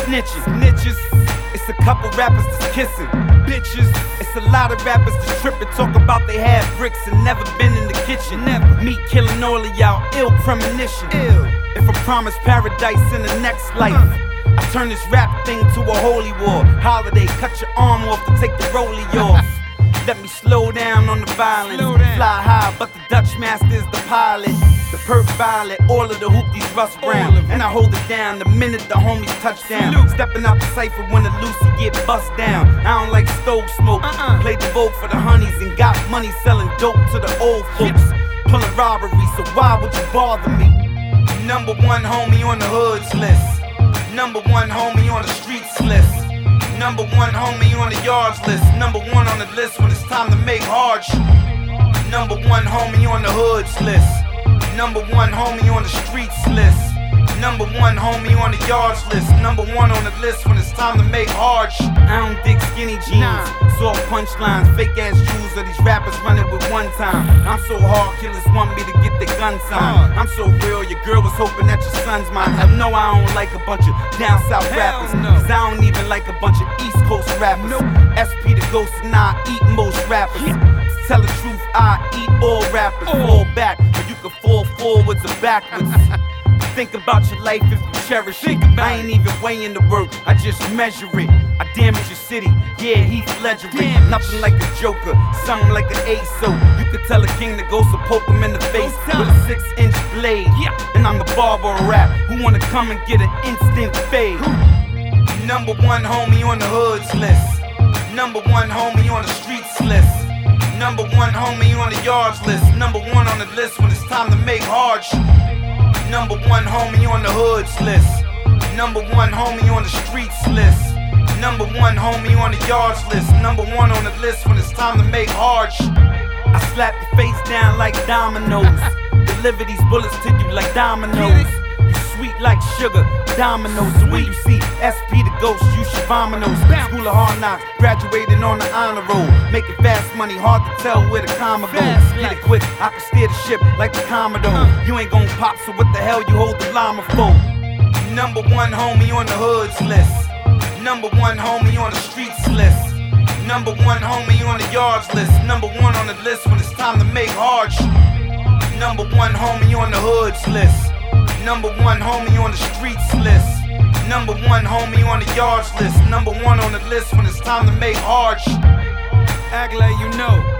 snitching. Snitches, it's a couple rappers that's kissing. Bitches, it's a lot of rappers that's tripping. Talk about they had bricks and never been in the kitchen. Never. Me killing all of y'all, ill premonition. Ill. If I promise paradise in the next life, I turn this rap thing to a holy war. Holiday, cut your arm off to take the rollie off. Let me slow down on the violence. Fly high, but the Dutch master is the pilot. The perp violet, all of the hoopties Russ Brown. And I hold it down the minute the homies touch down. Stepping out the cypher when the Lucy get bust down. I don't like stove smoke. Played the vote for the honeys and got money selling dope to the old folks. Pulling robbery, so why would you bother me? Number one homie on the hoods list. Number one homie on the streets list. Number one homie on the yards list. Number one on the list when it's time to make hard shit. Number one homie on the hoods list. Number one homie on the streets list. Number one homie on the yards list. Number one on the list when it's time to make hard shit. I don't dig skinny jeans, soft punchlines, fake ass Jews or these rappers running with one time. I'm so hard, killers want me to get their gun signed. I'm so real, your girl was hoping that your son's mine. Hell no, I don't like a bunch of down south rappers, cause I don't even like a bunch of East Coast rappers. SP the ghost and I eat most rappers. To tell the truth, I eat all rappers. Fall back, or you can fall forwards or backwards. Think about your life if you cherish it. I ain't even weighing the work, I just measure it. I damage your city, yeah, Heath Ledger it. Nothing like a joker, something like an ace. So you could tell a king to go, so poke him in the face with a 6-inch blade. And I'm the barber of rap, who wanna come and get an instant fade. Number one homie on the hoods list. Number one homie on the streets list. Number one homie on the yards list. Number one on the list when it's time to make hard shit. Number one homie on the hoods list. Number one homie on the streets list. Number one homie on the yards list. Number one on the list when it's time to make hard shit. I slap your face down like dominoes. Deliver these bullets to you like dominoes. You sweet like sugar, dominoes. So when you see SP the ghost, you should vomit those. School of hard knocks, graduated on the honor roll. Making fast money, hard to tell where the comma goes. Get it quick, I can steer the ship like the Commodore. You ain't gon' pop, so what the hell you hold the llama for? Number one homie on the hoods list. Number one homie on the streets list. Number one homie on the yards list. Number one on the list when it's time to make hard shit. Number one homie on the hoods list. Number one homie on the streets list. Number one homie on the yards list. Number one on the list when it's time to make hard shit. Act like you know.